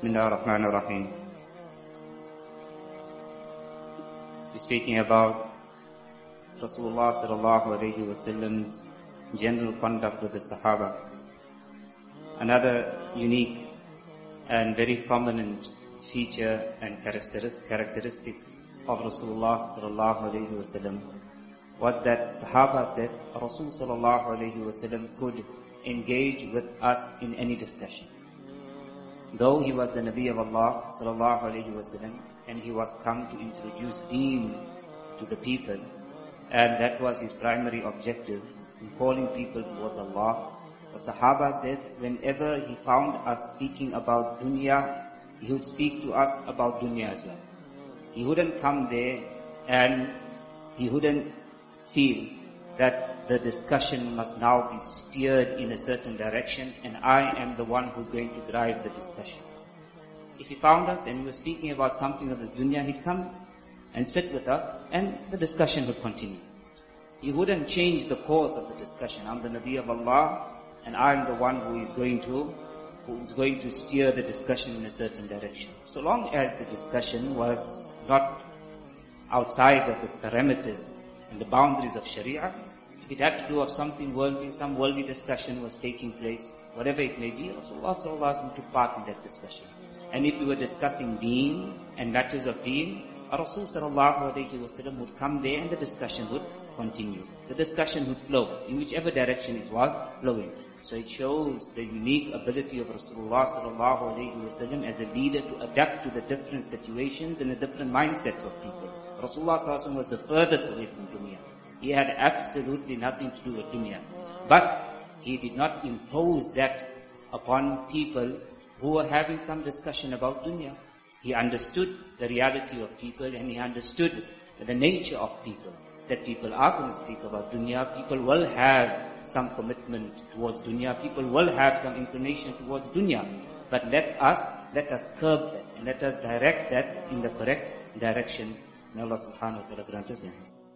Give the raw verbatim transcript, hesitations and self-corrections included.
Bismillah ar-Rahman ar-Rahim. We're speaking about Rasulullah sallallahu alayhi wa sallam's general conduct with the Sahaba. Another unique and very prominent feature and characteristic of Rasulullah sallallahu alayhi wa sallam was that Sahaba said Rasul sallallahu alayhi wa sallam could engage with us in any discussion. Though he was the Nabi of Allah sallallahu alayhi wa sallam, and he was come to introduce deen to the people, and that was his primary objective in calling people towards Allah. But Sahaba said whenever he found us speaking about dunya, he would speak to us about dunya as well. He wouldn't come there and he wouldn't feel that the discussion must now be steered in a certain direction and I am the one who's going to drive the discussion. If he found us and we were speaking about something of the dunya, he'd come and sit with us and the discussion would continue. He wouldn't change the course of the discussion. I'm the Nabi of Allah and I'm the one who is going to who is going to steer the discussion in a certain direction. So long as the discussion was not outside of the parameters and the boundaries of Sharia, if it had to do with something worldly, some worldly discussion was taking place, whatever it may be, Rasulullah sallallahu alaihi wasallam took part in that discussion. And if we were discussing deen and matters of deen, Rasul sallallahu alaihi wasallam would come there and the discussion would continue. The discussion would flow in whichever direction it was flowing. So it shows the unique ability of Rasulullah sallallahu alaihi wasallam as a leader to adapt to the different situations and the different mindsets of people. Rasulullah sallallahu alaihi wasallam was the furthest away from dunya. He had absolutely nothing to do with dunya. But he did not impose that upon people who were having some discussion about dunya. He understood the reality of people and he understood the nature of people. That people are going to speak about dunya, people will have some commitment towards dunya, people will have some inclination towards dunya. But let us, let us curb that and let us direct that in the correct direction. May Allah subhanahu wa ta'ala grant us the